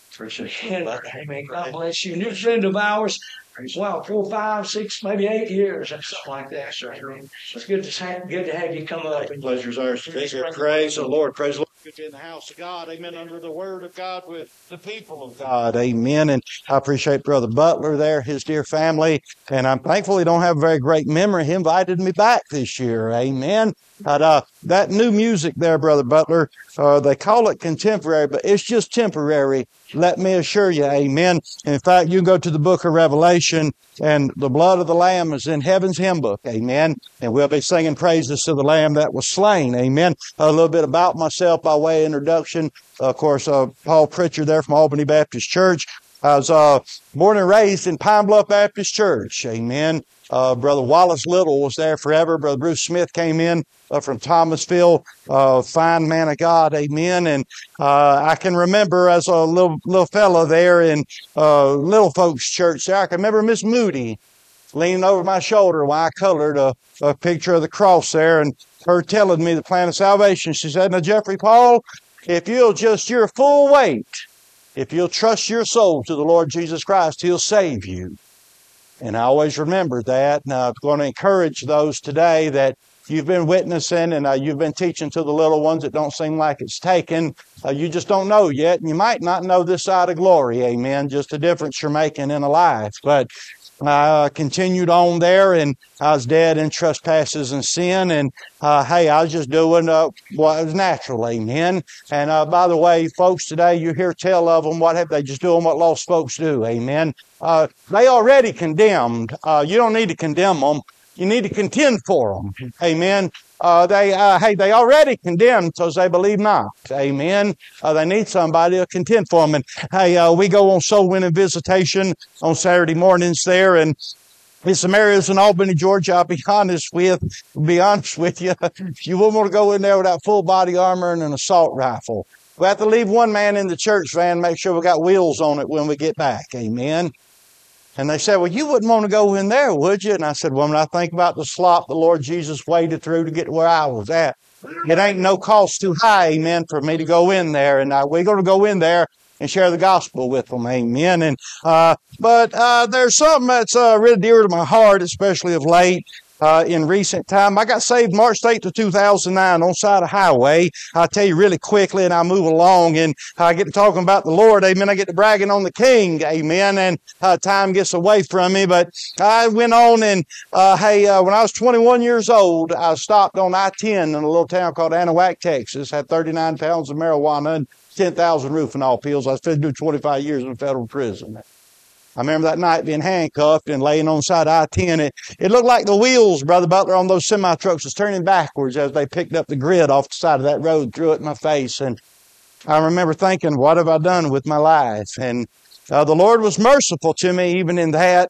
Appreciate you. Amen. God bless you. And you're a friend of ours. Well, 4, 5, 6, maybe 8 years or something like that, sir. I mean, it's good to have you come up. Pleasure's ours to be here. Praise the Lord. Praise the Lord. Good to be in the house of God. Amen. Under the Word of God with the people of God. Amen. And I appreciate Brother Butler there, his dear family. And I'm thankful he don't have a very great memory. He invited me back this year. Amen. But that new music there, Brother Butler, they call it contemporary, but it's just temporary. Let me assure you, amen. In fact, you can go to the book of Revelation, and the blood of the Lamb is in heaven's hymn book, amen. And we'll be singing praises to the Lamb that was slain, amen. A little bit about myself by way of introduction. Of course, Paul Pritchard there from Albany Baptist Church. I was born and raised in Pine Bluff Baptist Church, amen. Brother Wallace Little was there forever. Brother Bruce Smith came in from Thomasville, fine man of God, amen. And I can remember as a little fellow there in little folks church there, I can remember Miss Moody leaning over my shoulder while I colored a picture of the cross there, and her telling me the plan of salvation. She said, "Now, Jeffrey Paul, if you'll just your full weight, if you'll trust your soul to the Lord Jesus Christ, He'll save you." And I always remember that. And I'm going to encourage those today that you've been witnessing and you've been teaching to the little ones that don't seem like it's taken. You just don't know yet. And you might not know this side of glory, amen, just the difference you're making in a life. But I continued on there, and I was dead in trespasses and sin, and hey, I was just doing what was natural, amen. And by the way, folks, today you hear tell of them, what have they just doing what lost folks do, amen. They already condemned. You don't need to condemn them. You need to contend for them, amen. They already condemned because they believe not. Amen. They need somebody to contend for them. And hey, we go on soul winning visitation on Saturday mornings there, and in some areas in Albany, Georgia, I'll be honest with you. You wouldn't want to go in there without full body armor and an assault rifle. We have to leave one man in the church van, make sure we got wheels on it when we get back. Amen. And they said, "Well, you wouldn't want to go in there, would you?" And I said, "Well, when I think about the slop the Lord Jesus waded through to get to where I was at, it ain't no cost too high, amen, for me to go in there. And we're going to go in there and share the gospel with them, amen." And but there's something that's really dear to my heart, especially of late. In recent time, I got saved March 8th of 2009 on side of highway. I'll tell you really quickly, and I'll move along, and I get to talking about the Lord, amen. I get to bragging on the King, amen, and time gets away from me. But I went on, and when I was 21 years old, I stopped on I-10 in a little town called Anahuac, Texas. Had 39 pounds of marijuana and 10,000 roofing pills. I was supposed to do 25 years in federal prison. I remember that night being handcuffed and laying on the side of I-10. It looked like the wheels, Brother Butler, on those semi-trucks was turning backwards as they picked up the grid off the side of that road and threw it in my face. And I remember thinking, what have I done with my life? And the Lord was merciful to me even in that.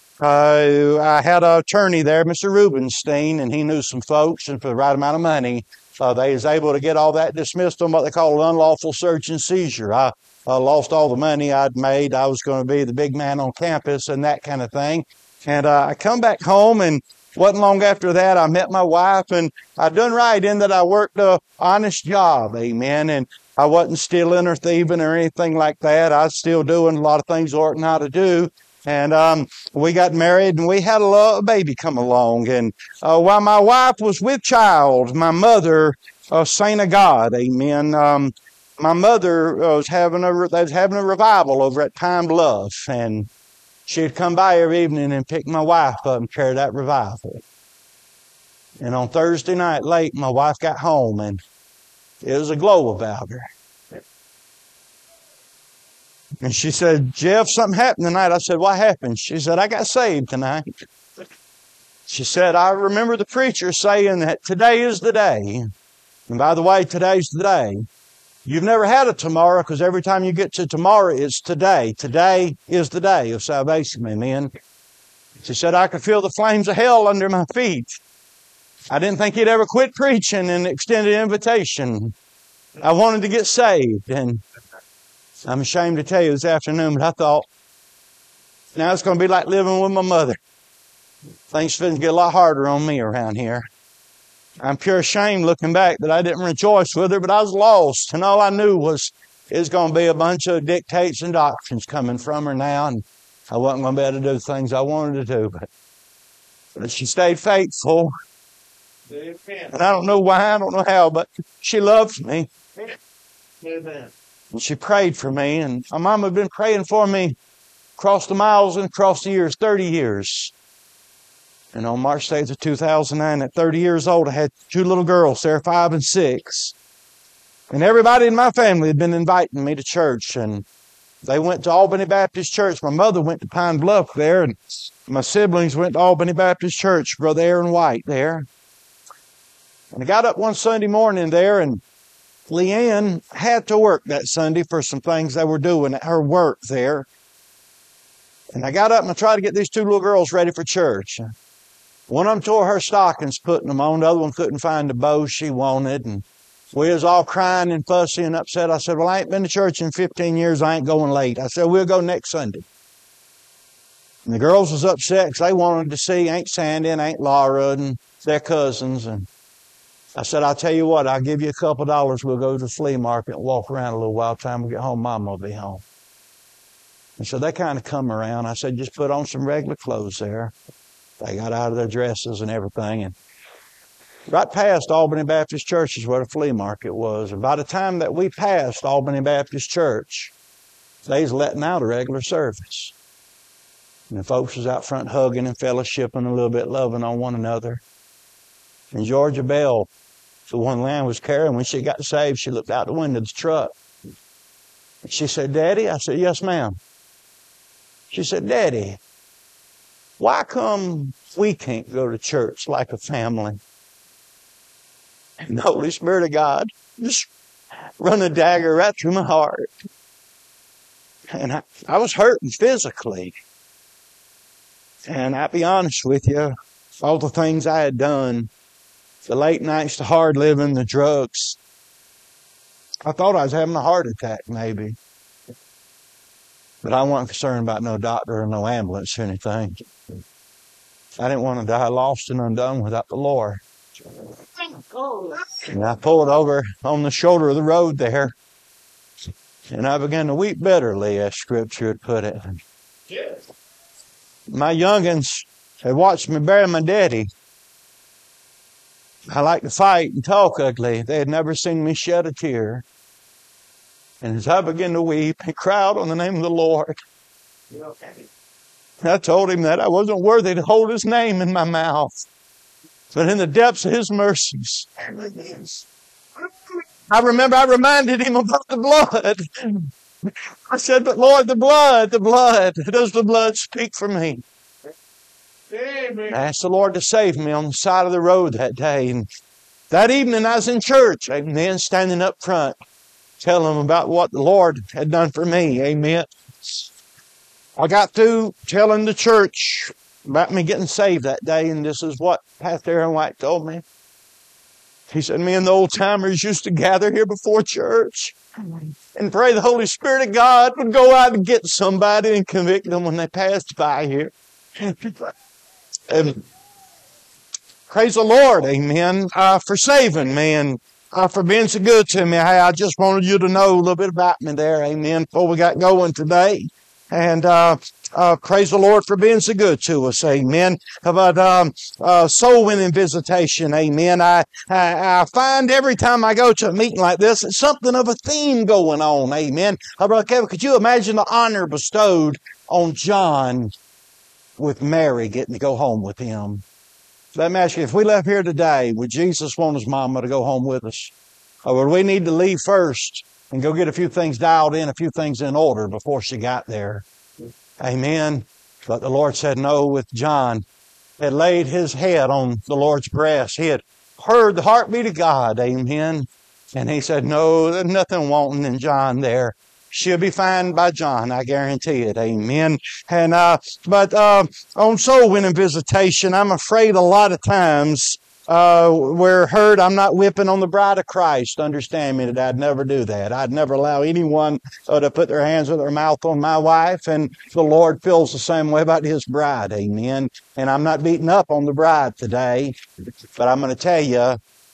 I had an attorney there, Mr. Rubenstein, and he knew some folks, and for the right amount of money, they was able to get all that dismissed on what they call an unlawful search and seizure. I lost all the money I'd made. I was going to be the big man on campus and that kind of thing. And I come back home, and wasn't long after that I met my wife, and I done right in that I worked an honest job, amen. And I wasn't stealing or thieving or anything like that. I was still doing a lot of things I ought not to do. And we got married, and we had a baby come along. And while my wife was with child, my mother, saint of God, amen, my mother was having a revival over at Pine Bluff, and she'd come by every evening and pick my wife up and carry that revival. And on Thursday night late, my wife got home, and it was a glow about her. And she said, "Jeff, something happened tonight." I said, "What happened?" She said, "I got saved tonight." She said, "I remember the preacher saying that today is the day." And by the way, today's the day. You've never had a tomorrow, because every time you get to tomorrow, it's today. Today is the day of salvation, amen. She said, "I could feel the flames of hell under my feet. I didn't think he'd ever quit preaching an extended invitation. I wanted to get saved." And I'm ashamed to tell you this afternoon, but I thought, now it's going to be like living with my mother. Things are going to get a lot harder on me around here. I'm pure ashamed looking back that I didn't rejoice with her, but I was lost. And all I knew was it's going to be a bunch of dictates and doctrines coming from her now, and I wasn't going to be able to do things I wanted to do. But she stayed faithful. And I don't know why, I don't know how, but she loves me. Amen. And she prayed for me, and my mama had been praying for me across the miles and across the years, 30 years. And on March 8th of 2009, at 30 years old, I had two little girls there, 5 and 6. And everybody in my family had been inviting me to church, and they went to Albany Baptist Church. My mother went to Pine Bluff there, and my siblings went to Albany Baptist Church, Brother Aaron White there. And I got up one Sunday morning there, and Leanne had to work that Sunday for some things they were doing at her work there. And I got up and I tried to get these two little girls ready for church. One of them tore her stockings putting them on. The other one couldn't find the bow she wanted. And we was all crying and fussy and upset. I said, well, I ain't been to church in 15 years. I ain't going late. I said, we'll go next Sunday. And the girls was upset because they wanted to see Aunt Sandy and Aunt Laura and their cousins. And I said, I'll tell you what, I'll give you a couple of dollars. We'll go to the flea market and walk around a little while. Time we get home, Mom will be home. And so they kind of come around. I said, just put on some regular clothes there. They got out of their dresses and everything. And right past Albany Baptist Church is where the flea market was. And by the time that we passed Albany Baptist Church, they was letting out a regular service. And the folks was out front hugging and fellowshipping a little bit, loving on one another. And Georgia Bell, the one Leanne was carrying, when she got saved, she looked out the window of the truck. And she said, Daddy? I said, yes, ma'am. She said, Daddy, why come we can't go to church like a family? And the Holy Spirit of God just run a dagger right through my heart. And I was hurting physically. And I'll be honest with you, all the things I had done, the late nights, the hard living, the drugs, I thought I was having a heart attack maybe. But I wasn't concerned about no doctor or no ambulance or anything. I didn't want to die lost and undone without the Lord. And I pulled over on the shoulder of the road there, and I began to weep bitterly, as Scripture had put it. My youngins had watched me bury my daddy. I like to fight and talk ugly. They had never seen me shed a tear. And as I began to weep and cry out on the name of the Lord, I told him that I wasn't worthy to hold his name in my mouth. But in the depths of his mercies, I reminded him about the blood. I said, but Lord, the blood, does the blood speak for me? I asked the Lord to save me on the side of the road that day. And that evening I was in church, amen, standing up front, telling them about what the Lord had done for me, amen. I got through telling the church about me getting saved that day, and this is what Pastor Aaron White told me. He said, me and the old timers used to gather here before church and pray the Holy Spirit of God would go out and get somebody and convict them when they passed by here. And praise the Lord, amen, for saving me and for being so good to me. Hey, I just wanted you to know a little bit about me there, amen, before we got going today. And praise the Lord for being so good to us, amen. About soul winning visitation, amen. I find every time I go to a meeting like this, it's something of a theme going on, amen. Brother Kevin, could you imagine the honor bestowed on John with Mary getting to go home with him? Let me ask you, if we left here today, would Jesus want his mama to go home with us? Or would we need to leave first and go get a few things dialed in, a few things in order before she got there? Amen. But the Lord said no with John. He had laid his head on the Lord's breast. He had heard the heartbeat of God. Amen. And he said, no, there's nothing wanting in John there. She'll be fine by John, I guarantee it. Amen. And but on soul winning visitation, I'm afraid a lot of times we're heard. I'm not whipping on the bride of Christ. Understand me that I'd never do that. I'd never allow anyone to put their hands or their mouth on my wife. And the Lord feels the same way about his bride. Amen. And I'm not beating up on the bride today, but I'm going to tell you,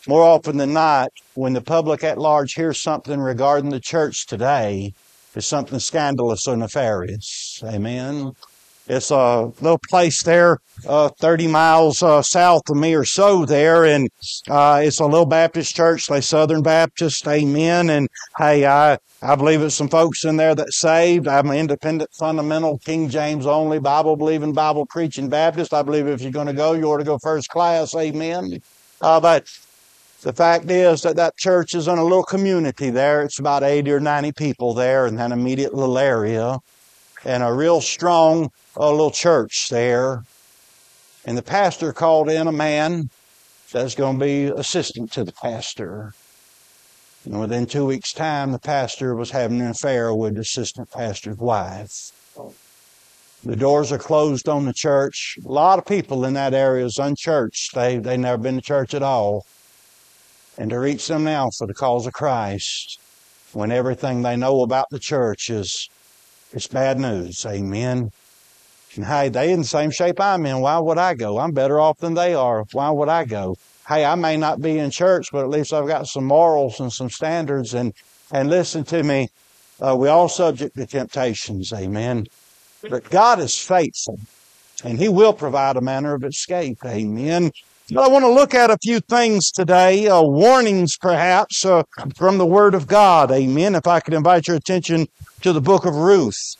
more often than not, when the public at large hears something regarding the church today, it's something scandalous or nefarious. Amen. It's a little place there, 30 miles south of me or so there, and it's a little Baptist church. They Southern Baptist, amen. And hey, I believe it's some folks in there that saved. I'm an independent, fundamental, King James only, Bible-believing, Bible-preaching Baptist. I believe if you're going to go, you ought to go first class, amen. But the fact is that church is in a little community there. It's about 80 or 90 people there in that immediate little area, and a real strong little church there. And the pastor called in a man that's going to be assistant to the pastor. And within 2 weeks' time, the pastor was having an affair with the assistant pastor's wife. The doors are closed on the church. A lot of people in that area is unchurched. They've never been to church at all. And to reach them now for the cause of Christ, when everything they know about the church is bad news. Amen. And hey, they in the same shape I'm in. Why would I go? I'm better off than they are. Why would I go? Hey, I may not be in church, but at least I've got some morals and some standards. And listen to me, we all subject to temptations. Amen. But God is faithful, and He will provide a manner of escape. Amen. But I want to look at a few things today, warnings perhaps from the Word of God. Amen. If I could invite your attention to the book of Ruth,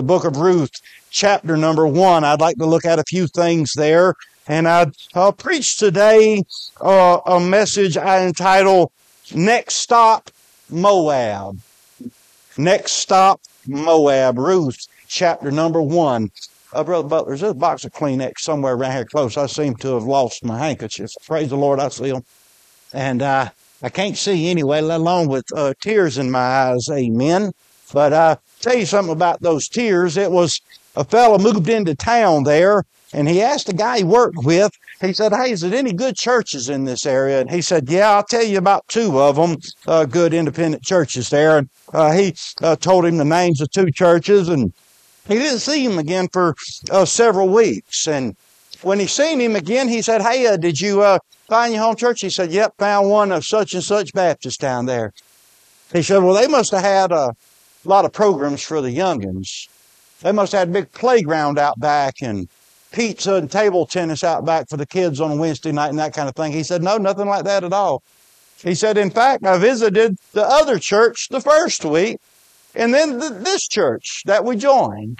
chapter number 1. I'd like to look at a few things there. And I'll preach today a message I entitle, Next Stop, Moab. Next Stop, Moab. Ruth, chapter number 1. Brother Butler, there's a box of Kleenex somewhere around here close. I seem to have lost my handkerchief. Praise the Lord, I see them. And I can't see anyway, let alone with tears in my eyes. Amen. But I'll tell you something about those tears. It was a fellow moved into town there, and he asked the guy he worked with, he said, hey, is there any good churches in this area? And he said, yeah, I'll tell you about 2 of them, good independent churches there. And he told him the names of 2 churches, and he didn't see him again for several weeks. And when he seen him again, he said, hey, did you find your home church? He said, yep, found one of such and such Baptist down there. He said, well, they must have had a lot of programs for the youngins. They must have had a big playground out back and pizza and table tennis out back for the kids on Wednesday night and that kind of thing. He said, no, nothing like that at all. He said, in fact, I visited the other church the first week, and then this church that we joined.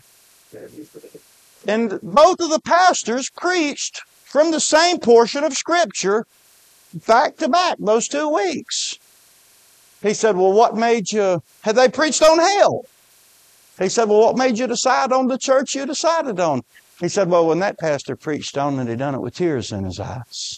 And both of the pastors preached from the same portion of Scripture back to back those 2 weeks. He said, well, what made you, had they preached on hell? He said, well, what made you decide on the church you decided on? He said, well, when that pastor preached on it, he done it with tears in his eyes.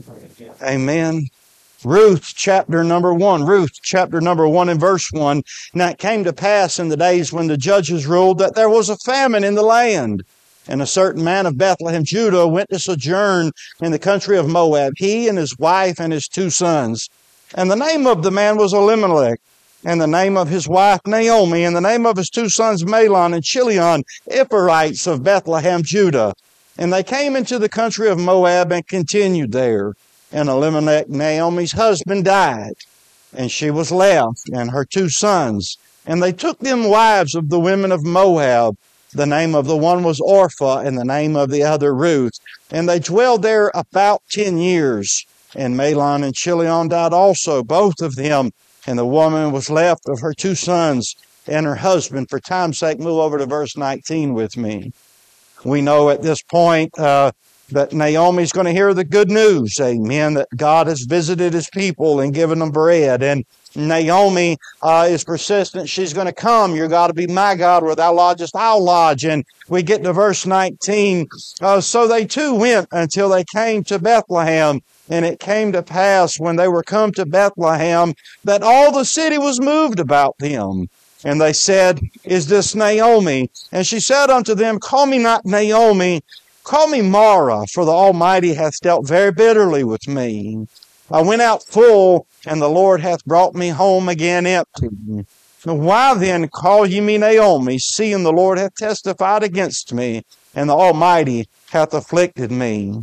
Amen. Ruth chapter number 1. Ruth chapter number 1 and verse 1. Now it came to pass in the days when the judges ruled that there was a famine in the land. And a certain man of Bethlehem, Judah, went to sojourn in the country of Moab, he and his wife and his 2 sons. And the name of the man was Elimelech, and the name of his wife Naomi, and the name of his 2 sons Mahlon and Chilion, Ephraimites of Bethlehem, Judah. And they came into the country of Moab and continued there. And Elimelech, Naomi's husband, died, and she was left, and her 2 sons. And they took them wives of the women of Moab. The name of the one was Orpah, and the name of the other Ruth. And they dwelled there about 10 years. And Mahlon and Chilion died also, both of them. And the woman was left of her 2 sons and her husband. For time's sake, move over to verse 19 with me. We know at this point that Naomi's going to hear the good news, amen, that God has visited His people and given them bread. And Naomi is persistent. She's going to come. Your God to be my God. Where thou lodgest, I'll lodge. And we get to verse 19. So they too went until they came to Bethlehem. And it came to pass when they were come to Bethlehem that all the city was moved about them. And they said, is this Naomi? And she said unto them, call me not Naomi, call me Mara, for the Almighty hath dealt very bitterly with me. I went out full, and the Lord hath brought me home again empty. Why then call ye me Naomi, seeing the Lord hath testified against me, and the Almighty hath afflicted me?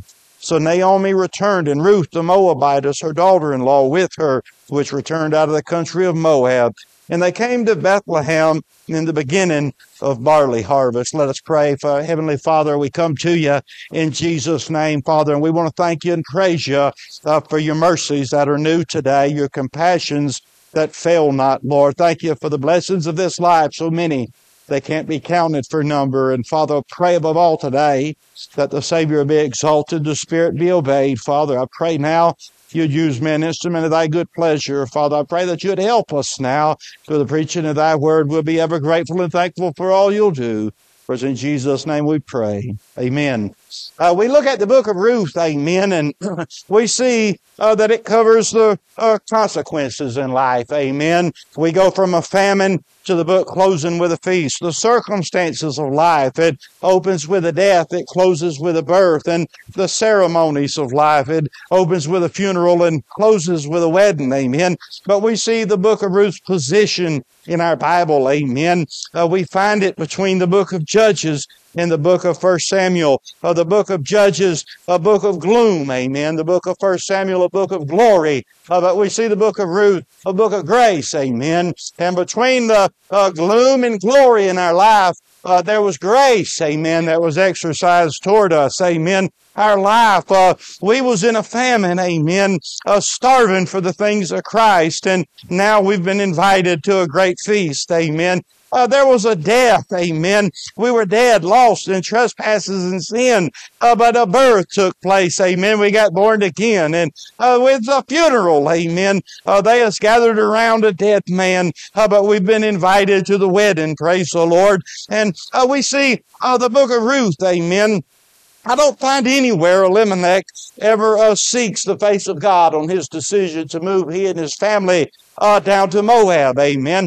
So Naomi returned, and Ruth the Moabitess, her daughter-in-law, with her, which returned out of the country of Moab. And they came to Bethlehem in the beginning of barley harvest. Let us pray. For Heavenly Father, we come to you in Jesus' name, Father, and we want to thank you and praise you for your mercies that are new today, your compassions that fail not, Lord. Thank you for the blessings of this life, so many they can't be counted for number. And Father, I pray above all today that the Savior be exalted, the Spirit be obeyed. Father, I pray now you'd use me an instrument of thy good pleasure. Father, I pray that you'd help us now through the preaching of thy word. We'll be ever grateful and thankful for all you'll do. For it's in Jesus' name we pray. Amen. We look at the book of Ruth, amen, and we see that it covers the consequences in life, amen. We go from a famine to the book closing with a feast. The circumstances of life, it opens with a death, it closes with a birth, and the ceremonies of life, it opens with a funeral and closes with a wedding, amen. But we see the book of Ruth's position in our Bible, amen. We find it between the book of Judges and the book of 1 Samuel. The book of Judges, a book of gloom, amen. The book of 1 Samuel, a book of glory. But we see the book of Ruth, a book of grace, amen. And between the gloom and glory in our life, there was grace, amen, that was exercised toward us, amen. Our life, we was in a famine, amen, starving for the things of Christ, and now we've been invited to a great feast, amen. There was a death, amen. We were dead, lost in trespasses and sin, but a birth took place, amen. We got born again, and with a funeral, amen. They has gathered around a dead man, but we've been invited to the wedding, praise the Lord. And we see the book of Ruth, amen. I don't find anywhere Elimelech ever seeks the face of God on his decision to move he and his family down to Moab, amen.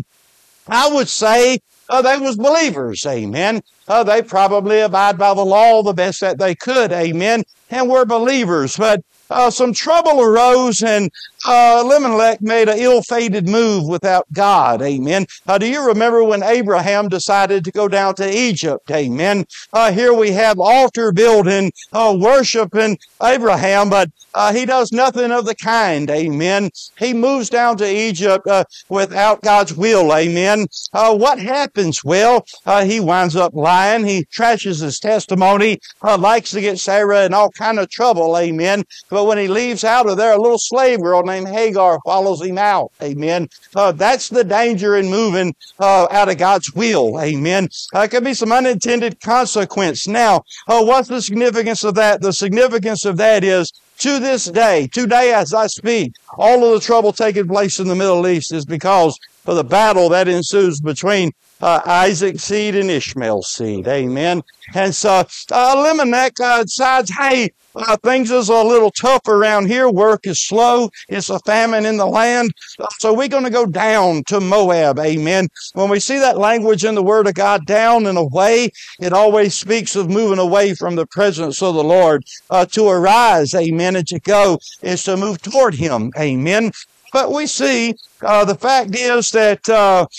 I would say they was believers, amen. They probably abide by the law the best that they could, amen, and were believers. But some trouble arose, and Elimelech made an ill-fated move without God, amen. Do you remember when Abraham decided to go down to Egypt, amen? Here we have altar building, worshiping Abraham, but he does nothing of the kind, amen. He moves down to Egypt without God's will, amen. What happens? Well, he winds up lying. He trashes his testimony, likes to get Sarah in all kind of trouble, amen. But when he leaves out of there, a little slave girl named Hagar follows him out, amen. That's the danger in moving out of God's will, amen. There could be some unintended consequence. Now, what's the significance of that? The significance of that is, to this day, today as I speak, all of the trouble taking place in the Middle East is because of the battle that ensues between Isaac's seed and Ishmael's seed. Amen. And so Elimelech decides, hey, things is a little tough around here. Work is slow. It's a famine in the land. So we're going to go down to Moab. Amen. When we see that language in the Word of God, down and away, it always speaks of moving away from the presence of the Lord. To arise, amen, and to go is to move toward Him. Amen. But we see the fact is that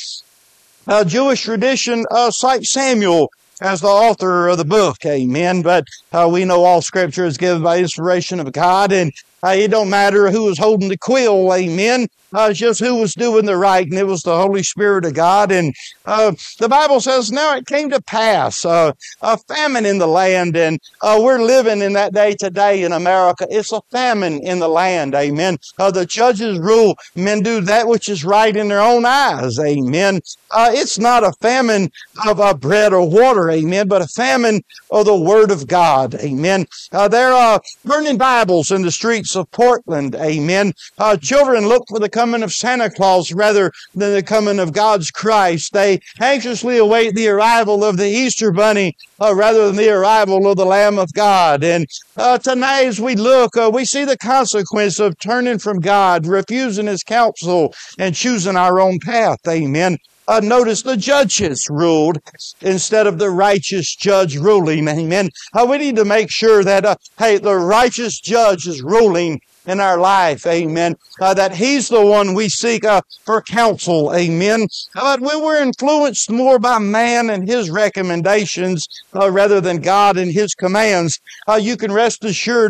Jewish tradition cites Samuel as the author of the book, amen. But we know all Scripture is given by inspiration of God, and it don't matter who was holding the quill, amen. It's just who was doing the right, and it was the Holy Spirit of God. And the Bible says, now it came to pass, a famine in the land, and we're living in that day today in America. It's a famine in the land, amen. The judges rule, men do that which is right in their own eyes, amen. It's not a famine of bread or water, amen, but a famine of the Word of God, amen. There are burning Bibles in the streets of Portland, amen. Children look for the coming of Santa Claus rather than the coming of God's Christ. They anxiously await the arrival of the Easter Bunny rather than the arrival of the Lamb of God. And tonight as we look, we see the consequence of turning from God, refusing His counsel, and choosing our own path, amen. Notice the judges ruled instead of the righteous judge ruling. Amen. We need to make sure that, hey, the righteous judge is ruling in our life. Amen. That He's the one we seek for counsel. Amen. But when we're influenced more by man and his recommendations rather than God and His commands, you can rest assured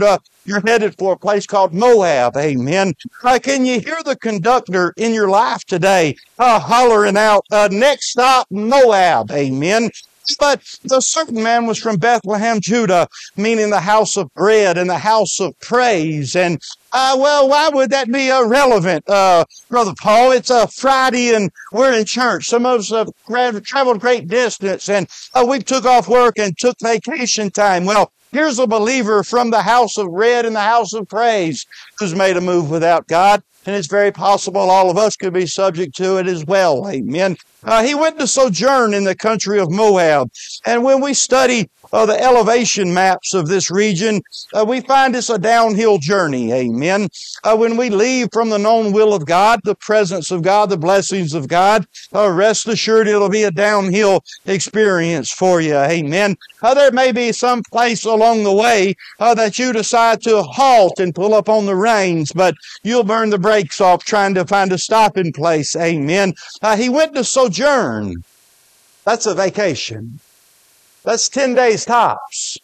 you're headed for a place called Moab. Amen. Can you hear the conductor in your life today hollering out, next stop, Moab? Amen. But the certain man was from Bethlehem, Judah, meaning the house of bread and the house of praise. And, well, why would that be relevant, Brother Paul? It's a Friday and we're in church. Some of us have traveled great distance and we took off work and took vacation time. Well, here's a believer from the house of bread and the house of praise who's made a move without God. And it's very possible all of us could be subject to it as well. Amen. He went to sojourn in the country of Moab. And when we study the elevation maps of this region, we find it's a downhill journey. Amen. When we leave from the known will of God, the presence of God, the blessings of God, rest assured it'll be a downhill experience for you. Amen. There may be some place along the way that you decide to halt and pull up on the reins, but you'll burn the brakes off trying to find a stopping place. Amen. He went to sojourn. That's a vacation. That's 10 days tops.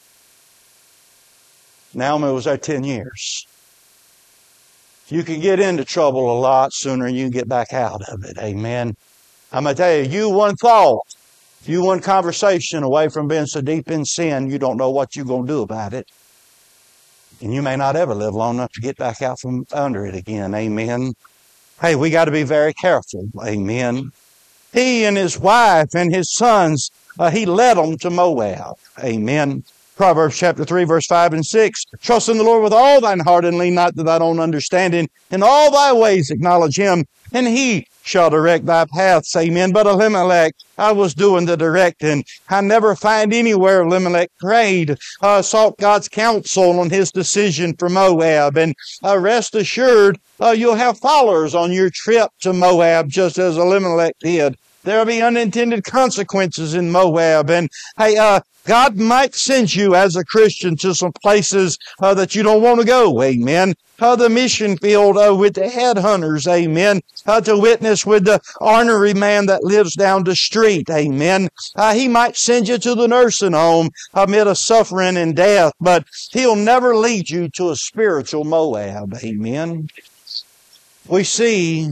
Naomi was there 10 years. You can get into trouble a lot sooner than you can get back out of it. Amen. I'm going to tell you one thought, you one conversation away from being so deep in sin, you don't know what you're going to do about it. And you may not ever live long enough to get back out from under it again. Amen. Hey, we got to be very careful. Amen. He and his wife and his sons, he led them to Moab. Amen. Proverbs chapter 3, verse 5 and 6. Trust in the Lord with all thine heart and lean not to thine own understanding. In all thy ways acknowledge him, and he shall direct thy paths. Amen. But Elimelech, I was doing the directing. I never find anywhere Elimelech prayed, sought God's counsel on his decision for Moab. And rest assured, you'll have followers on your trip to Moab, just as Elimelech did. There'll be unintended consequences in Moab. And hey, God might send you as a Christian to some places that you don't want to go. Amen. The mission field with the headhunters. Amen. To witness with the ornery man that lives down the street. Amen. He might send you to the nursing home amid a suffering and death, but he'll never lead you to a spiritual Moab. Amen. We see,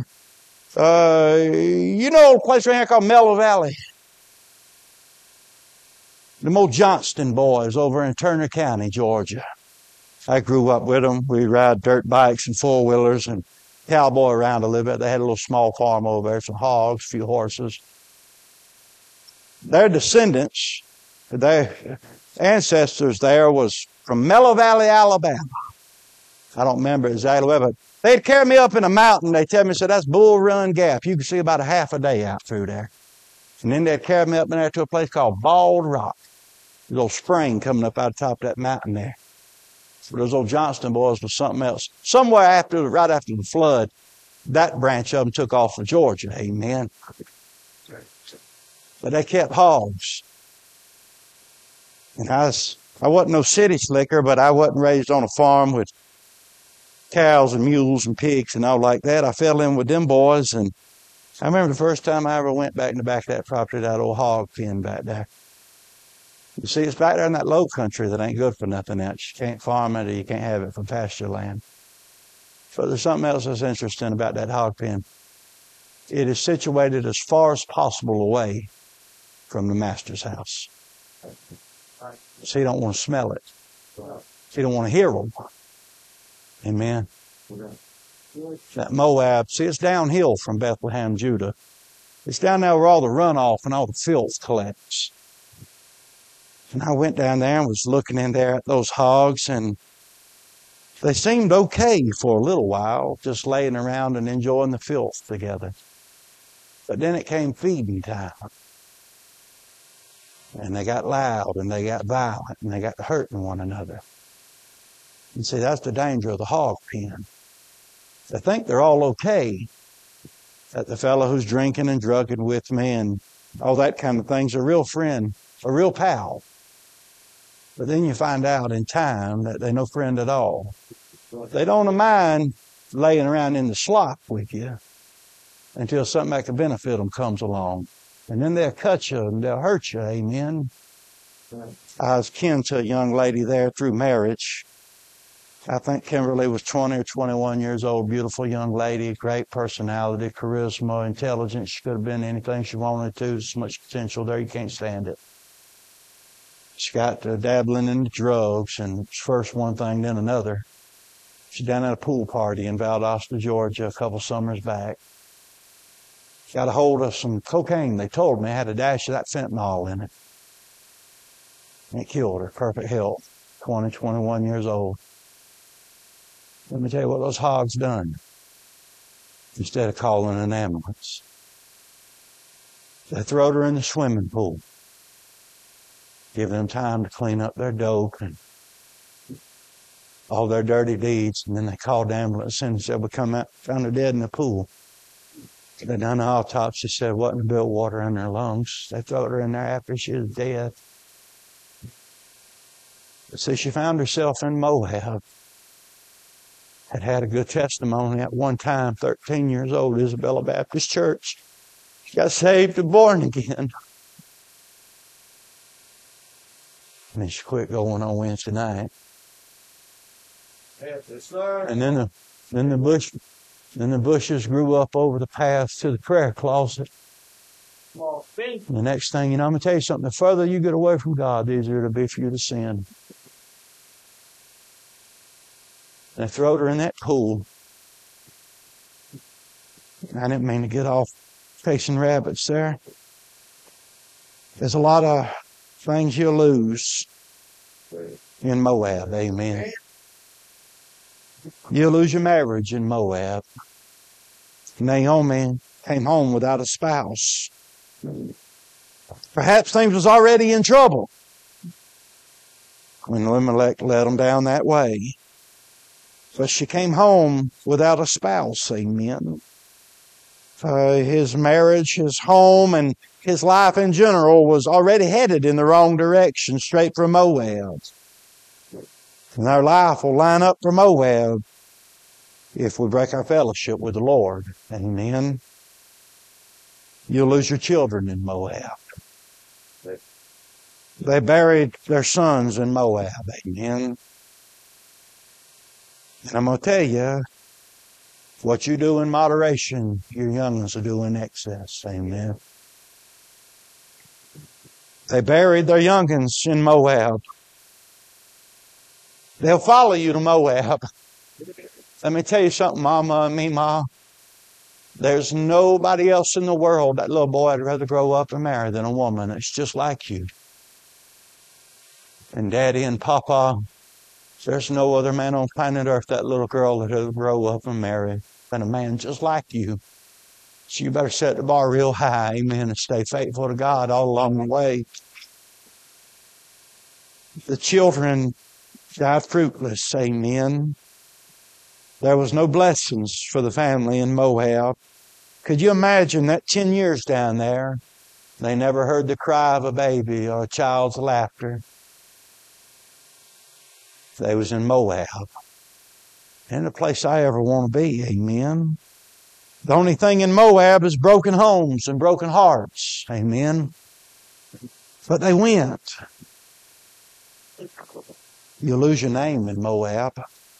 you know, a place right here called Mellow Valley. The old Johnston boys over in Turner County, Georgia. I grew up with them. We ride dirt bikes and four-wheelers and cowboy around a little bit. They had a little small farm over there, some hogs, a few horses. Their descendants, their ancestors there was from Mellow Valley, Alabama. I don't remember exactly where, but they'd carry me up in a mountain. They tell me, said, that's Bull Run Gap. You can see about a half a day out through there. And then they'd carry me up in there to a place called Bald Rock. A little spring coming up out of the top of that mountain there. But those old Johnston boys was something else. Somewhere right after the flood, that branch of them took off for Georgia. Amen. But they kept hogs. And I wasn't no city slicker, but I wasn't raised on a farm with cows and mules and pigs and all like that. I fell in with them boys, and I remember the first time I ever went back in the back of that property, that old hog pen back there. You see, it's back there in that low country that ain't good for nothing else. You can't farm it or you can't have it for pasture land. But there's something else that's interesting about that hog pen. It is situated as far as possible away from the master's house. So he don't want to smell it. He don't want to hear them. Amen. That Moab, see, it's downhill from Bethlehem, Judah. It's down there where all the runoff and all the filth collects. And I went down there and was looking in there at those hogs, and they seemed okay for a little while, just laying around and enjoying the filth together. But then it came feeding time. And they got loud, and they got violent, and they got hurting one another. And see, that's the danger of the hog pen. They think they're all okay. That the fellow who's drinking and drugging with me and all that kind of thing's a real friend, a real pal. But then you find out in time that they're no friend at all. They don't mind laying around in the slop with you until something that can benefit them comes along. And then they'll cut you and they'll hurt you. Amen. I was kin to a young lady there through marriage. I think Kimberly was 20 or 21 years old, beautiful young lady, great personality, charisma, intelligence. She could have been anything she wanted to. So much potential there, you can't stand it. She got to dabbling into drugs, and first one thing, then another. She's down at a pool party in Valdosta, Georgia, a couple summers back. Got a hold of some cocaine. They told me it had a dash of that fentanyl in it. And it killed her. Perfect health. 20, 21 years old. Let me tell you what those hogs done. Instead of calling an ambulance, they throwed her in the swimming pool. Give them time to clean up their dope and all their dirty deeds. And then they called the ambulance and said, we come out, found her dead in the pool. They done the autopsy, said wasn't built water in her lungs. They throwed her in there after she was dead. So she found herself in Moab. Had a good testimony at one time, 13 years old, Isabella Baptist Church. She got saved and born again. And then she quit going on Wednesday night. And then the bushes grew up over the path to the prayer closet. And the next thing you know, I'm going to tell you something. The further you get away from God, the easier it'll be for you to sin. They throwed her in that pool. I didn't mean to get off chasing rabbits there. There's a lot of things you'll lose in Moab. Amen. You'll lose your marriage in Moab. Naomi came home without a spouse. Perhaps things was already in trouble when Elimelech led them down that way. But she came home without a spouse, amen. His marriage, his home, and his life in general was already headed in the wrong direction, straight for Moab. And our life will line up for Moab if we break our fellowship with the Lord, amen. You'll lose your children in Moab. They buried their sons in Moab, amen. And I'm going to tell you, what you do in moderation, your young ones will do in excess. Amen. They buried their youngins in Moab. They'll follow you to Moab. Let me tell you something, Mama and Mima. There's nobody else in the world that little boy would rather grow up and marry than a woman that's just like you. And Daddy and Papa, there's no other man on planet Earth that little girl that will grow up and marry than a man just like you. So you better set the bar real high, amen, and stay faithful to God all along the way. The children died fruitless, amen. There was no blessings for the family in Moab. Could you imagine that 10 years down there, they never heard the cry of a baby or a child's laughter? They was in Moab. And the place I ever want to be, amen. The only thing in Moab is broken homes and broken hearts, amen. But they went. You'll lose your name in Moab.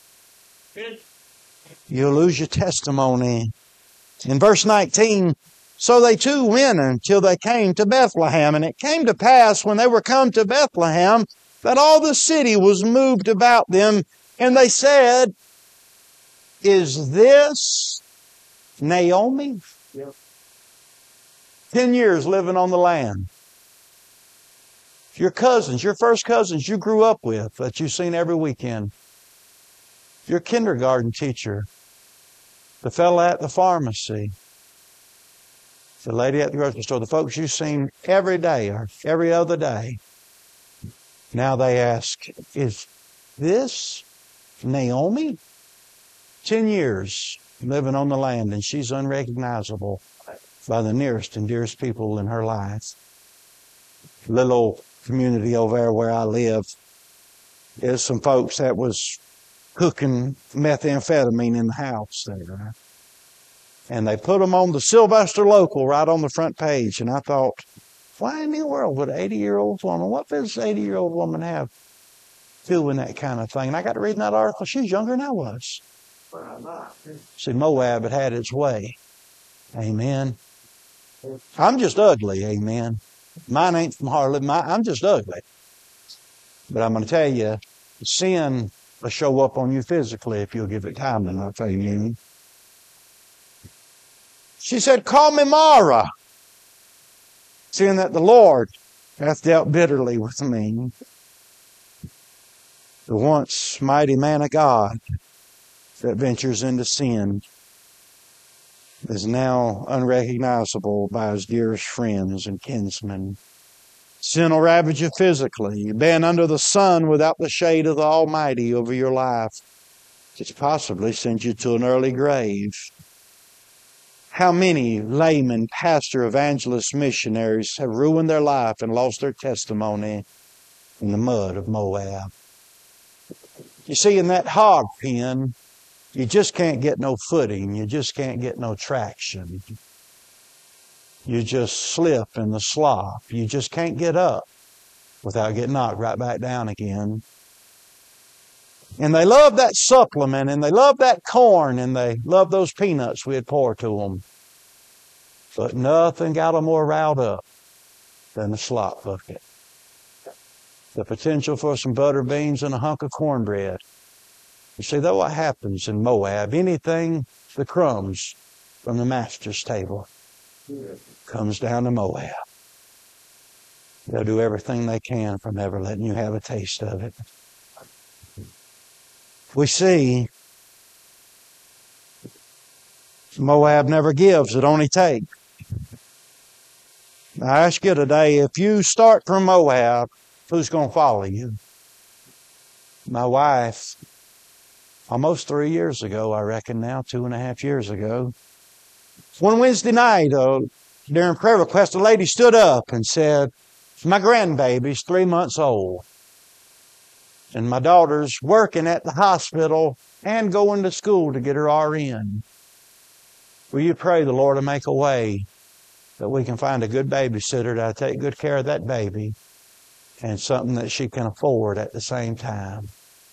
You'll lose your testimony. In verse 19, so they too went until they came to Bethlehem. And it came to pass when they were come to Bethlehem that all the city was moved about them. And they said, is this Naomi? Yep. 10 years living on the land. Your cousins, your first cousins you grew up with that you've seen every weekend. Your kindergarten teacher. The fella at the pharmacy. The lady at the grocery store. The folks you've seen every day or every other day. Now they ask, is this Naomi? 10 years living on the land, and she's unrecognizable by the nearest and dearest people in her life. Little old community over there where I live, there's some folks that was cooking methamphetamine in the house there. And they put them on the Sylvester Local right on the front page. And I thought, why in the world would an 80-year-old woman, what does an 80-year-old woman have? doing that kind of thing. And I got to reading that article. She's younger than I was. See, Moab had its way. Amen. I'm just ugly. Amen. Mine ain't from Harlem. I'm just ugly. But I'm going to tell you, sin will show up on you physically if you'll give it time enough. Amen. She said, call me Mara, seeing that the Lord hath dealt bitterly with me. The once mighty man of God that ventures into sin is now unrecognizable by his dearest friends and kinsmen. Sin will ravage you physically. You've been under the sun without the shade of the Almighty over your life. It's possibly sent you to an early grave. How many laymen, pastor, evangelist, missionaries have ruined their life and lost their testimony in the mud of Moab? You see, in that hog pen, you just can't get no footing. You just can't get no traction. You just slip in the slop. You just can't get up without getting knocked right back down again. And they loved that supplement, and they loved that corn, and they loved those peanuts we'd pour to them. But nothing got them more riled up than the slop bucket. The potential for some butter beans and a hunk of cornbread. You see, that's what happens in Moab. Anything, the crumbs from the master's table, comes down to Moab. They'll do everything they can from ever letting you have a taste of it. We see Moab never gives, it only takes. Now, I ask you today, if you start from Moab, who's going to follow you? My wife, almost 3 years ago, I reckon now, 2.5 years ago, one Wednesday night during prayer request, a lady stood up and said, my grandbaby's 3 months old. And my daughter's working at the hospital and going to school to get her RN. Will you pray the Lord to make a way that we can find a good babysitter that'll take good care of that baby and something that she can afford at the same time?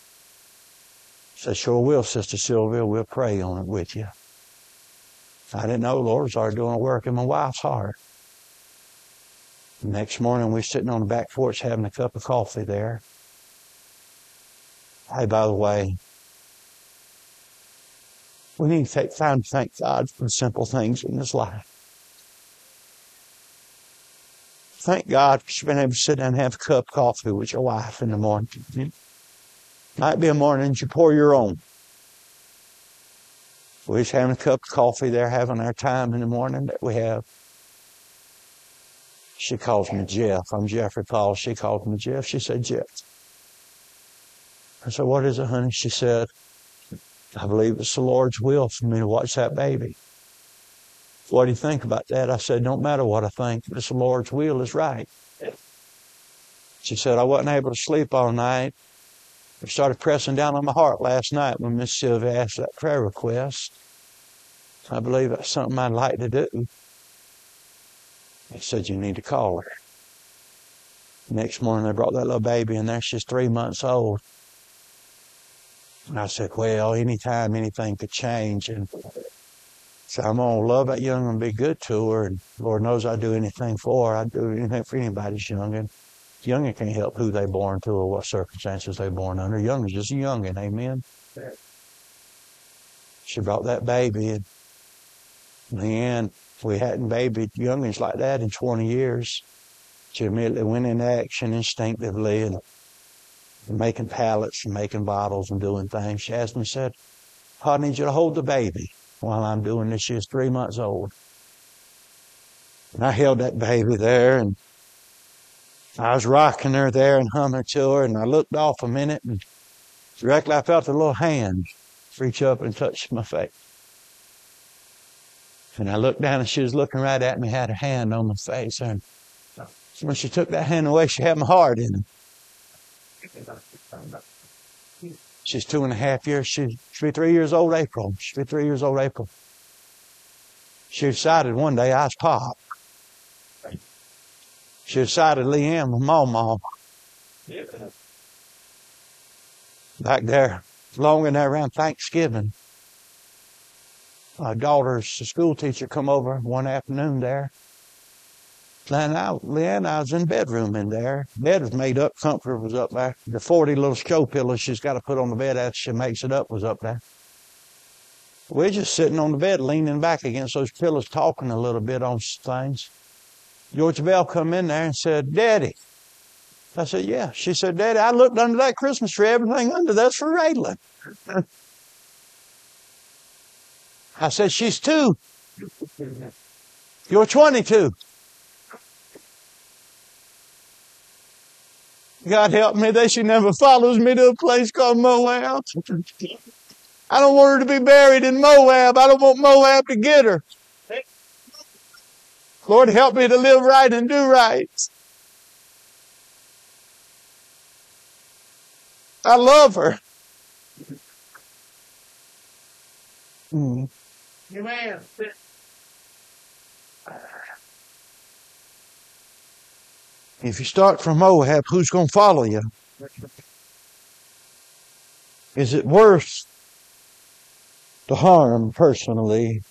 I said, sure will, Sister Sylvia. We'll pray on it with you. I didn't know the Lord was already doing a work in my wife's heart. The next morning, we're sitting on the back porch having a cup of coffee there. Hey, by the way, we need to take time to thank God for the simple things in this life. Thank God for being able to sit down and have a cup of coffee with your wife in the morning. Might be a morning you pour your own. We're just having a cup of coffee there, having our time in the morning that we have. She calls me Jeff. I'm Jeffrey Paul. She called me Jeff. She said, Jeff. I said, what is it, honey? She said, I believe it's the Lord's will for me to watch that baby. What do you think about that? I said, don't matter what I think. If it's the Lord's will is right. She said, I wasn't able to sleep all night. It started pressing down on my heart last night when Miss Sylvia asked that prayer request. I believe that's something I'd like to do. He said, you need to call her. Next morning, they brought that little baby in there. She's 3 months old. And I said, well, anytime anything could change. And so I'm going to love that young and be good to her. And Lord knows I'd do anything for her. I'd do anything for anybody's youngin'. Youngin' can't help who they born to or what circumstances they born under. Youngin's just a youngin', amen? She brought that baby, and in the end, we hadn't babied youngins like that in 20 years. She immediately went into action instinctively and making pallets and making bottles and doing things. She asked me, said, I need you to hold the baby while I'm doing this. She was 3 months old. And I held that baby there, and I was rocking her there and humming to her, and I looked off a minute, and directly I felt a little hand reach up and touch my face. And I looked down, and she was looking right at me, had her hand on my face. And when she took that hand away, she had my heart in it. She's 2.5 years. She'll be 3 years old April. She'll be 3 years old April. She decided one day I was Pop. She decided Leanne was Mama. Back there, long in there around Thanksgiving, my daughter's school teacher come over one afternoon there. Leanne, I was in the bedroom in there. Bed was made up, comforter was up there. The 40 little show pillows she's got to put on the bed after she makes it up was up there. We're just sitting on the bed, leaning back against those pillows, talking a little bit on things. George Bell come in there and said, Daddy. I said, yeah. She said, Daddy, I looked under that Christmas tree. Everything under that's for Raylan. I said, she's 2. You're 22. God help me, that she never follows me to a place called Moab. I don't want her to be buried in Moab. I don't want Moab to get her. Lord, help me to live right and do right. I love her. Amen. If you start from Moab, who's going to follow you? Is it worth the harm personally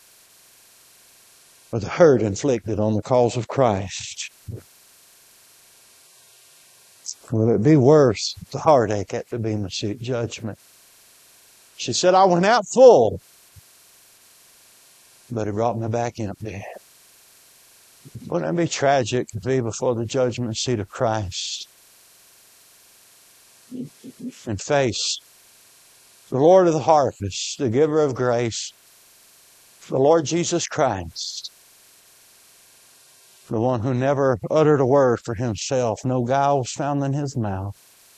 or the hurt inflicted on the cause of Christ? Will it be worth the heartache at the Bema Seat judgment? She said, I went out full, but He brought me back empty. Wouldn't it be tragic to be before the judgment seat of Christ and face the Lord of the harvest, the giver of grace, the Lord Jesus Christ, the one who never uttered a word for Himself, no guile was found in His mouth.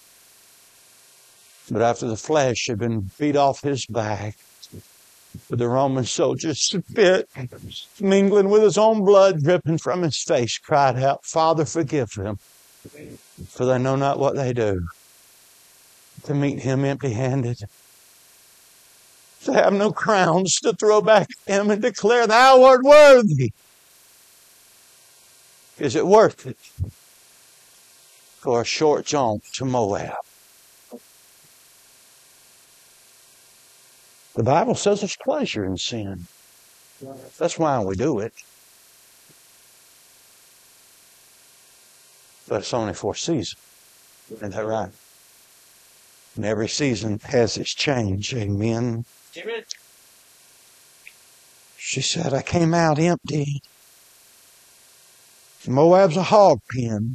But after the flesh had been beat off His back, with the Roman soldiers spit mingling with His own blood dripping from His face, cried out, Father, forgive them, for they know not what they do. To meet Him empty-handed, to have no crowns to throw back at Him and declare, Thou art worthy. Is it worth it for a short jaunt to Moab? The Bible says there's pleasure in sin. That's why we do it. But it's only for a season. Isn't that right? And every season has its change. Amen. Amen. She said, I came out empty. Moab's a hog pen.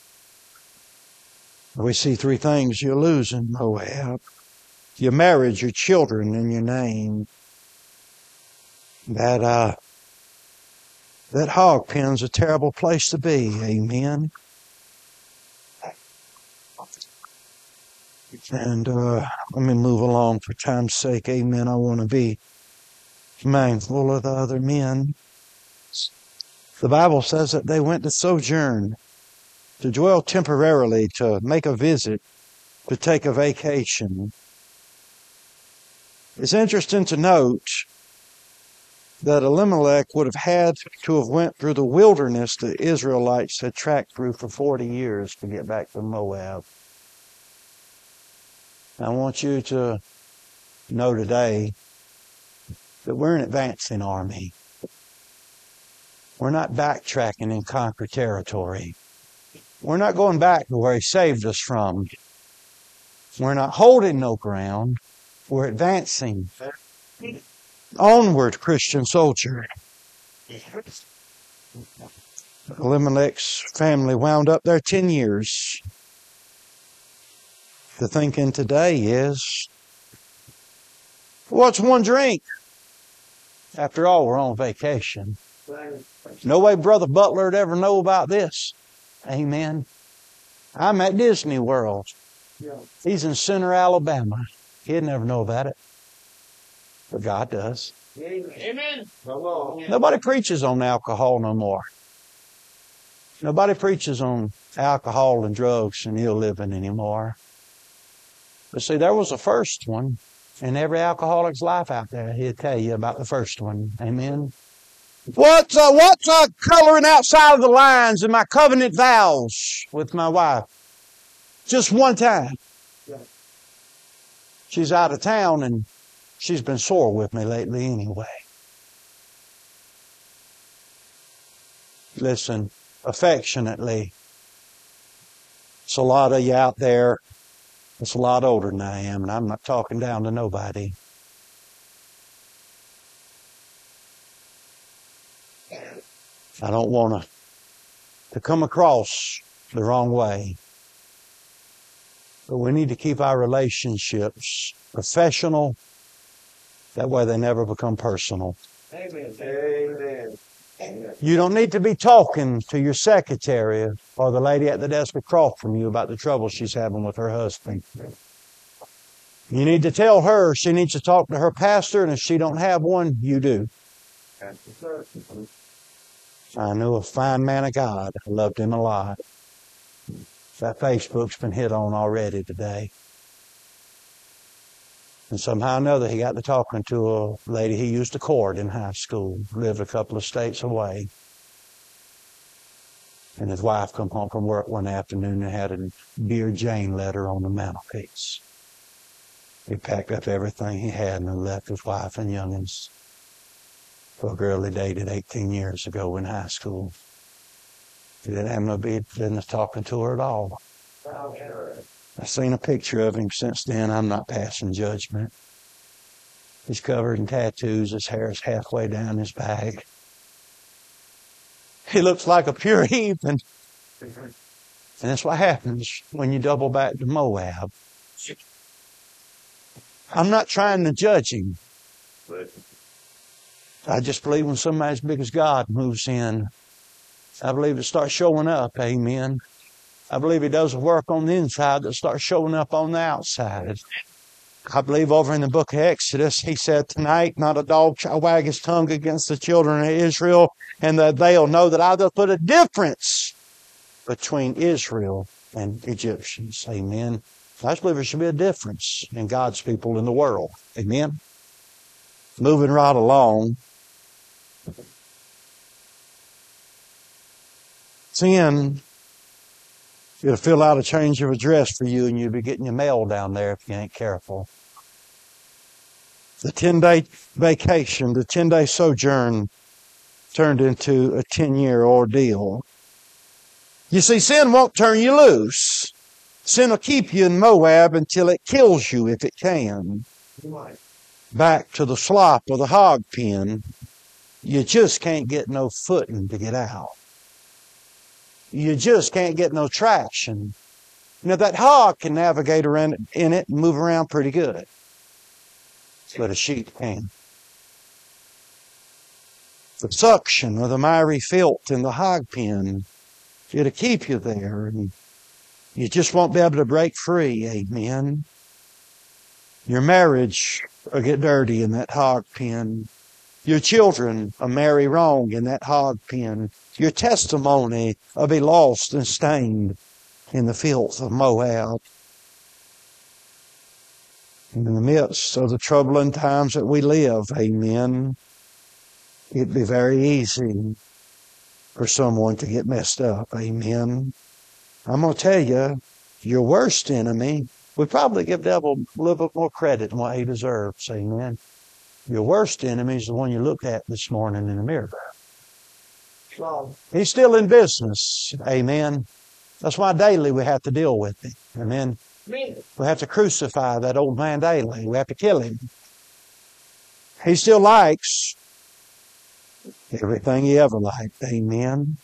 We see 3 things you lose in Moab. Your marriage, your children, and your name. That hog pen's a terrible place to be. Amen. And let me move along for time's sake. Amen. I want to be mindful of the other men. The Bible says that they went to sojourn, to dwell temporarily, to make a visit, to take a vacation. It's interesting to note that Elimelech would have had to have went through the wilderness the Israelites had tracked through for 40 years to get back to Moab. I want you to know today that we're an advancing army. We're not backtracking in conquer territory. We're not going back to where He saved us from. We're not holding no ground. We're advancing. Onward, Christian soldier. Elimelech's family wound up there 10 years. The thinking today is, what's one drink? After all, we're on vacation. No way Brother Butler would ever know about this. Amen. I'm at Disney World. He's in Center, Alabama. He'd never know about it. But God does. Amen. Nobody preaches on alcohol no more. Nobody preaches on alcohol and drugs and ill living anymore. But see, there was a first one. In every alcoholic's life out there, he'll tell you about the first one. Amen. What's coloring outside of the lines in my covenant vows with my wife? Just one time. She's out of town and she's been sore with me lately anyway. Listen, affectionately, it's a lot of you out there that's a lot older than I am, and I'm not talking down to nobody. I don't want to come across the wrong way. But we need to keep our relationships professional. That way they never become personal. Amen. Amen. You don't need to be talking to your secretary or the lady at the desk across from you about the trouble she's having with her husband. You need to tell her she needs to talk to her pastor, and if she don't have one, you do. I knew a fine man of God. I loved him a lot. That Facebook's been hit on already today. And somehow or another, he got to talking to a lady he used to court in high school, lived a couple of states away. And his wife come home from work one afternoon and had a Dear Jane letter on the mantelpiece. He packed up everything he had and left his wife and youngins for a girl he dated 18 years ago in high school. He didn't have no business talking to her at all. I've seen a picture of him since then. I'm not passing judgment. He's covered in tattoos. His hair is halfway down his back. He looks like a pure heathen. And that's what happens when you double back to Moab. I'm not trying to judge him. I just believe when somebody as big as God moves in, I believe it starts showing up. Amen. I believe He does a work on the inside that starts showing up on the outside. I believe over in the book of Exodus, He said, tonight not a dog shall wag his tongue against the children of Israel, and that they'll know that I will put a difference between Israel and Egyptians. Amen. I just believe there should be a difference in God's people in the world. Amen. Moving right along. Sin, it'll fill out a change of address for you, and you'll be getting your mail down there if you ain't careful. The 10-day vacation, the 10-day sojourn turned into a 10-year ordeal. You see, sin won't turn you loose. Sin will keep you in Moab until it kills you if it can. Back to the slop or the hog pen, you just can't get no footing to get out. You just can't get no traction. You know, that hog can navigate around in it and move around pretty good. But a sheep can't. The suction or the miry filth in the hog pen, it'll keep you there, and you just won't be able to break free. Amen. Your marriage will get dirty in that hog pen. Your children will marry wrong in that hog pen. Your testimony will be lost and stained in the filth of Moab. In the midst of the troubling times that we live, amen, it'd be very easy for someone to get messed up, amen. I'm going to tell you, your worst enemy, we probably give the devil a little bit more credit than what he deserves, amen. Your worst enemy is the one you looked at this morning in the mirror. He's still in business. Amen. That's why daily we have to deal with him. Amen. We have to crucify that old man daily. We have to kill him. He still likes everything he ever liked. Amen.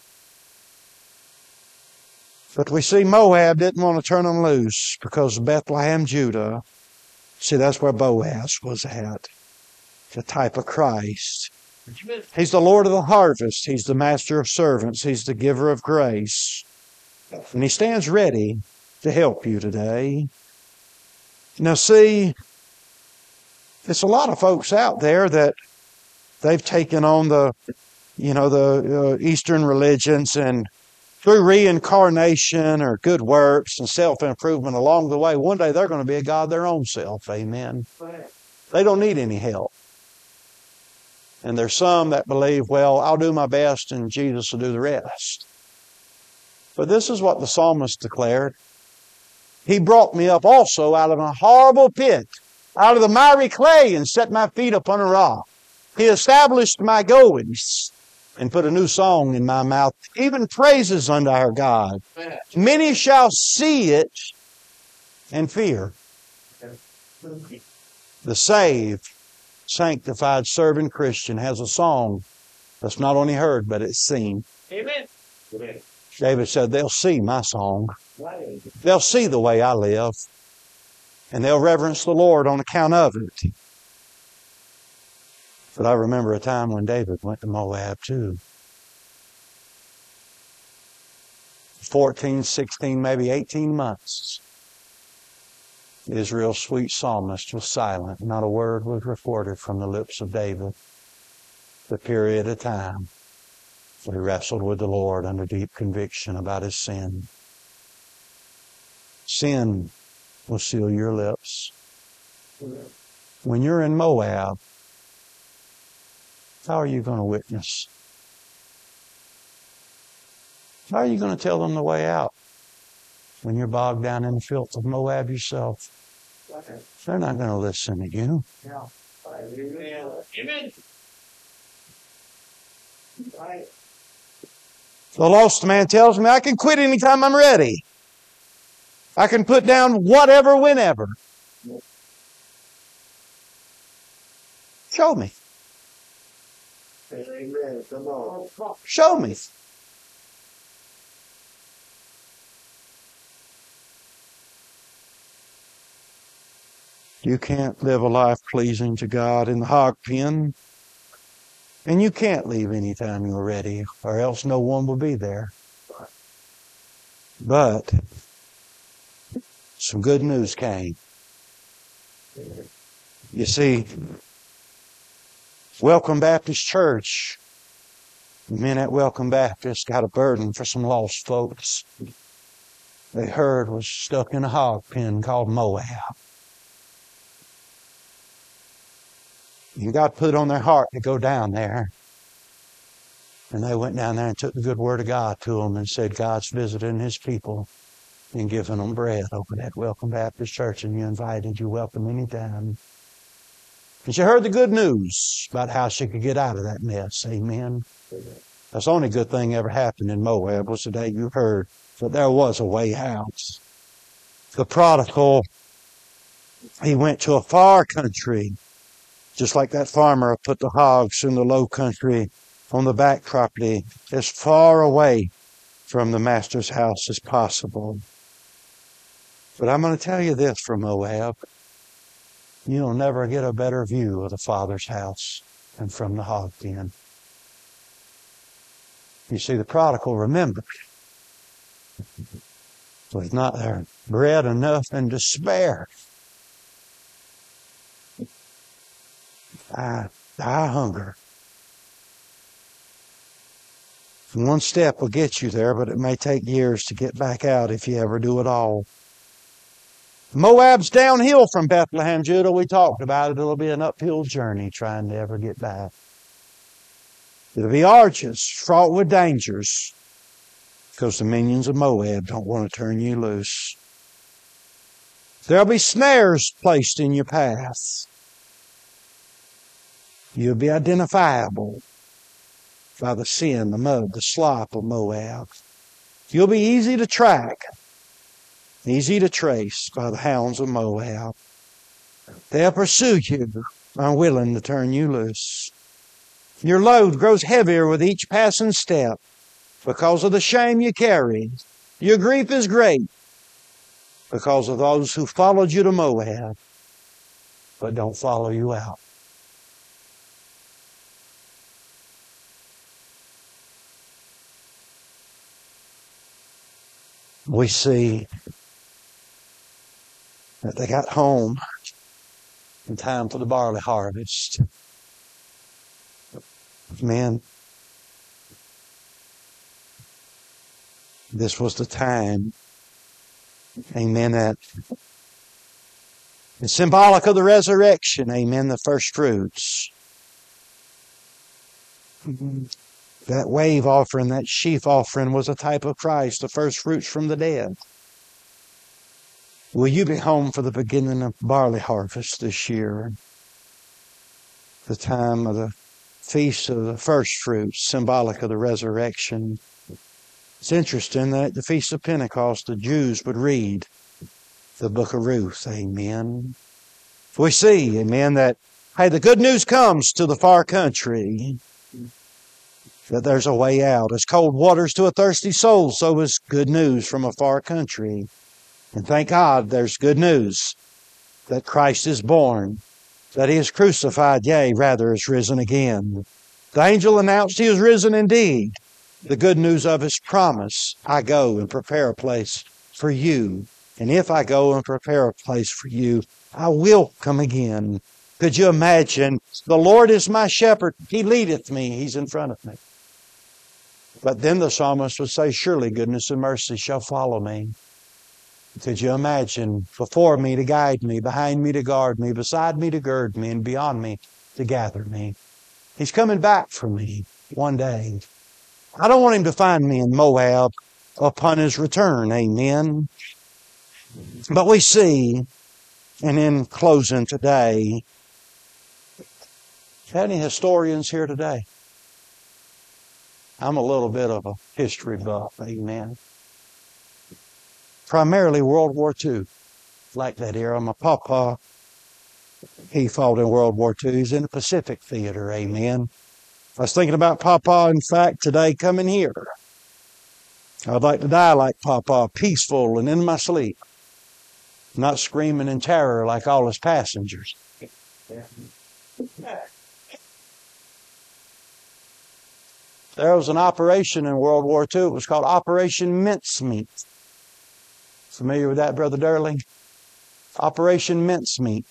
But we see Moab didn't want to turn him loose because of Bethlehem, Judah. See, that's where Boaz was at. The type of Christ. He's the Lord of the harvest. He's the master of servants. He's the giver of grace. And He stands ready to help you today. Now see, there's a lot of folks out there that they've taken on the Eastern religions, and through reincarnation or good works and self-improvement along the way, one day they're going to be a God their own self. Amen. They don't need any help. And there's some that believe, well, I'll do my best and Jesus will do the rest. But this is what the psalmist declared. He brought me up also out of a horrible pit out of the miry clay and set my feet upon a rock. He established my goings and put a new song in my mouth, even praises unto our God. Many shall see it and fear. The saved, sanctified, serving Christian has a song that's not only heard, but it's seen. Amen. David said, they'll see my song. They'll see the way I live. And they'll reverence the Lord on account of it. But I remember a time when David went to Moab too. 14, 16, maybe 18 months. Israel's sweet psalmist was silent. Not a word was reported from the lips of David. The period of time he wrestled with the Lord under deep conviction about his sin. Sin will seal your lips. When you're in Moab, how are you going to witness? How are you going to tell them the way out when you're bogged down in the filth of Moab yourself? They're not going to listen to you. Amen. The lost man tells me I can quit anytime I'm ready. I can put down whatever, whenever. Show me. Amen. Come on. Show me. You can't live a life pleasing to God in the hog pen. And you can't leave anytime you're ready, or else no one will be there. But some good news came. You see, Welcome Baptist Church, the men at Welcome Baptist got a burden for some lost folks they heard was stuck in a hog pen called Moab. And God put on their heart to go down there. And they went down there and took the good word of God to them and said, God's visiting His people and giving them bread over at Welcome Baptist Church. And you invited, you welcome anytime. And she heard the good news about how she could get out of that mess. Amen. That's the only good thing ever happened in Moab was the day you heard that there was a way out. The prodigal, he went to a far country. Just like that farmer put the hogs in the low country on the back property, as far away from the master's house as possible. But I'm going to tell you this from Moab. You'll never get a better view of the Father's house than from the hog pen. You see, the prodigal remembered. Was not there bread enough in despair? I hunger. One step will get you there, but it may take years to get back out if you ever do it all. Moab's downhill from Bethlehem, Judah. We talked about it. It'll be an uphill journey trying to ever get back. It'll be arduous, fraught with dangers, because the minions of Moab don't want to turn you loose. There'll be snares placed in your path. You'll be identifiable by the sin, the mud, the slop of Moab. You'll be easy to track, easy to trace by the hounds of Moab. They'll pursue you, unwilling to turn you loose. Your load grows heavier with each passing step because of the shame you carry. Your grief is great because of those who followed you to Moab but don't follow you out. We see that they got home in time for the barley harvest. Man, this was the time, amen, that it's symbolic of the resurrection, amen, the first fruits. That wave offering, that sheaf offering was a type of Christ, the first fruits from the dead. Will you be home for the beginning of barley harvest this year? The time of the Feast of the First Fruits, symbolic of the resurrection. It's interesting that at the Feast of Pentecost, the Jews would read the book of Ruth. Amen. We see, amen, that, hey, the good news comes to the far country, that there's a way out. As cold waters to a thirsty soul, so is good news from a far country. And thank God there's good news that Christ is born, that He is crucified, yea, rather is risen again. The angel announced He was risen indeed. The good news of His promise, I go and prepare a place for you. And if I go and prepare a place for you, I will come again. Could you imagine? The Lord is my shepherd. He leadeth me. He's in front of me. But then the psalmist would say, surely goodness and mercy shall follow me. Could you imagine? Before me to guide me, behind me to guard me, beside me to gird me, and beyond me to gather me. He's coming back for me one day. I don't want Him to find me in Moab upon His return. Amen. But we see, and in closing today, any historians here today? I'm a little bit of a history buff. Amen. Primarily World War II. Like that era. My papa, he fought in World War II. He's in the Pacific Theater. Amen. I was thinking about Papa, in fact, today coming here. I'd like to die like Papa, peaceful and in my sleep. Not screaming in terror like all his passengers. There was an operation in World War II. It was called Operation Mincemeat. Familiar with that, Brother Durling? Operation Mincemeat.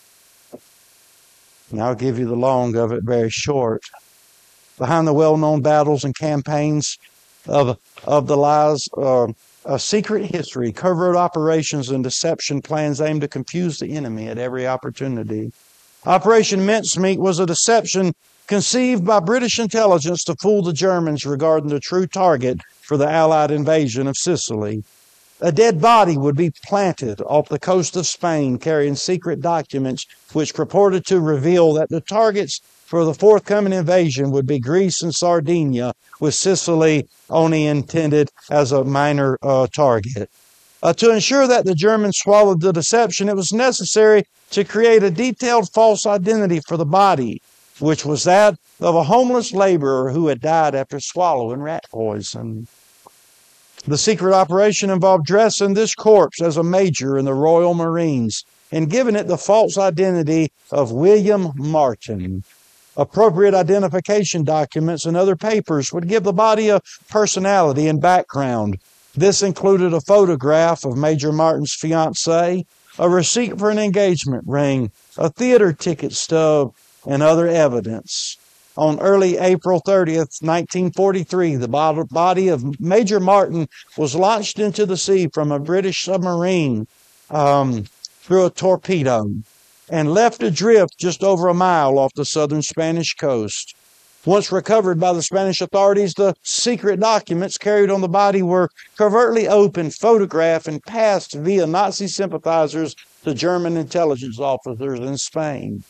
And I'll give you the long of it very short. Behind the well-known battles and campaigns of the lies, a secret history, covert operations and deception plans aimed to confuse the enemy at every opportunity. Operation Mincemeat was a deception conceived by British intelligence to fool the Germans regarding the true target for the Allied invasion of Sicily. A dead body would be planted off the coast of Spain carrying secret documents which purported to reveal that the targets for the forthcoming invasion would be Greece and Sardinia, with Sicily only intended as a minor target. To ensure that the Germans swallowed the deception, it was necessary to create a detailed false identity for the body, which was that of a homeless laborer who had died after swallowing rat poison. The secret operation involved dressing this corpse as a major in the Royal Marines and giving it the false identity of William Martin. Appropriate identification documents and other papers would give the body a personality and background. This included a photograph of Major Martin's fiancée, a receipt for an engagement ring, a theater ticket stub, and other evidence. On early April 30th, 1943, the body of Major Martin was launched into the sea from a British submarine through a torpedo and left adrift just over a mile off the southern Spanish coast. Once recovered by the Spanish authorities, the secret documents carried on the body were covertly opened, photographed, and passed via Nazi sympathizers to German intelligence officers in Spain.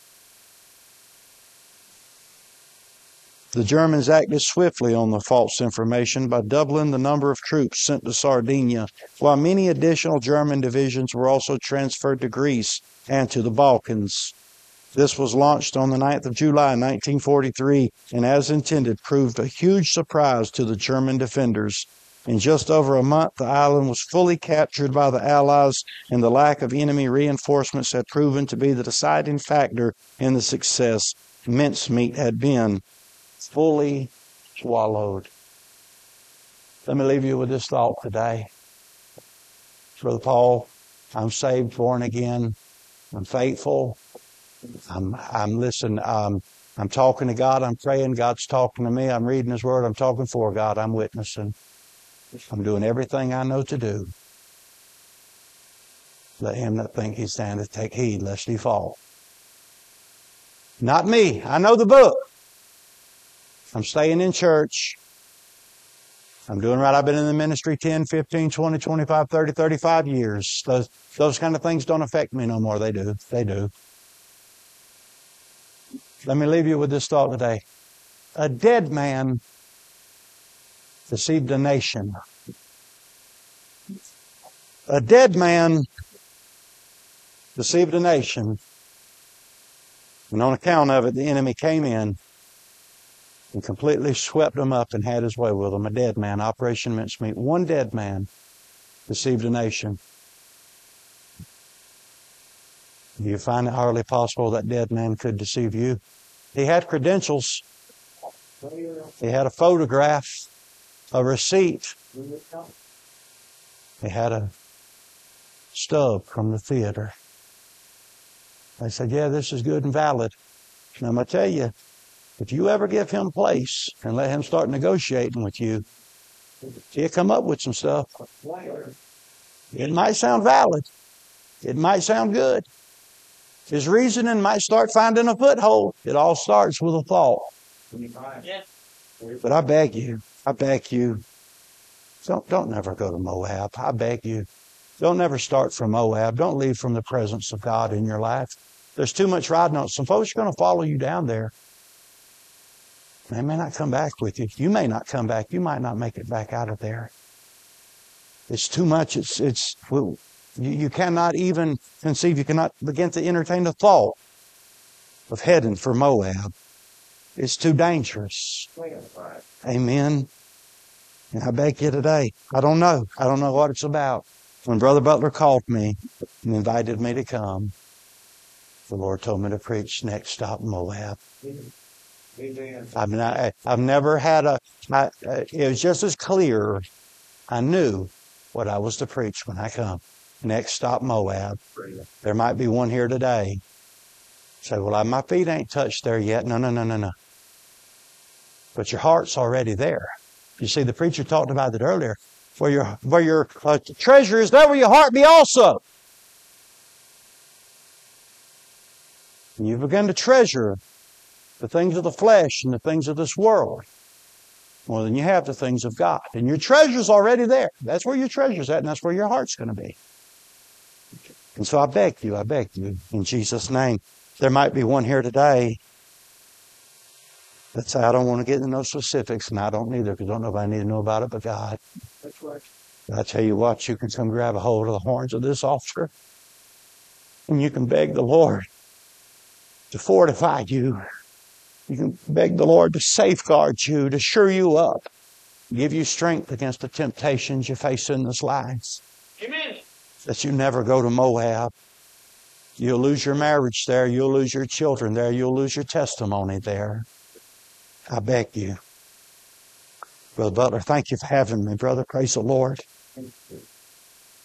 The Germans acted swiftly on the false information by doubling the number of troops sent to Sardinia, while many additional German divisions were also transferred to Greece and to the Balkans. This was launched on the 9th of July, 1943, and as intended, proved a huge surprise to the German defenders. In just over a month, the island was fully captured by the Allies, and the lack of enemy reinforcements had proven to be the deciding factor in the success. Mincemeat had been fully swallowed. Let me leave you with this thought today. Brother Paul, I'm saved, born again. I'm faithful. I'm listening. I'm talking to God. I'm praying. God's talking to me. I'm reading His Word. I'm talking for God. I'm witnessing. I'm doing everything I know to do. Let him that think he standeth take heed lest he fall. Not me. I know the book. I'm staying in church. I'm doing right. I've been in the ministry 10, 15, 20, 25, 30, 35 years. Those kind of things don't affect me no more. They do. They do. Let me leave you with this thought today. A dead man deceived a nation. A dead man deceived a nation. And on account of it, the enemy came in and completely swept them up and had his way with them. A dead man, Operation Mincemeat. One dead man deceived a nation. Do you find it hardly possible that dead man could deceive you? He had credentials. He had a photograph, a receipt. He had a stub from the theater. They said, yeah, this is good and valid. And I'm going to tell you, if you ever give him place and let him start negotiating with you, he'll come up with some stuff. It might sound valid. It might sound good. His reasoning might start finding a foothold. It all starts with a thought. But I beg you, don't never go to Moab. I beg you. Don't never start from Moab. Don't leave from the presence of God in your life. There's too much riding on it. Some folks are going to follow you down there. They may not come back with you. You may not come back. You might not make it back out of there. It's too much. You cannot even conceive. You cannot begin to entertain the thought of heading for Moab. It's too dangerous. Amen. And I beg you today, I don't know what it's about. When Brother Butler called me and invited me to come, the Lord told me to preach Next Stop Moab. I've never had it was just as clear. I knew what I was to preach when I come. Next Stop Moab. There might be one here today. Say, well, my feet ain't touched there yet. No. But your heart's already there. You see, the preacher talked about it earlier. Where your treasure is, there will your heart be also. And you begin to treasure the things of the flesh and the things of this world more than you have the things of God. And your treasure's already there. That's where your treasure's at, and that's where your heart's going to be. And so I beg you, in Jesus' name. There might be one here today that say, I don't want to get into no specifics, and I don't either, because don't nobody need to know about it but God. That's right. But I tell you what, you can come grab a hold of the horns of this altar, and you can beg the Lord to fortify you. You can beg the Lord to safeguard you, to shore you up, give you strength against the temptations you face in this life. Amen. That you never go to Moab. You'll lose your marriage there. You'll lose your children there. You'll lose your testimony there. I beg you. Brother Butler, thank you for having me, brother. Praise the Lord.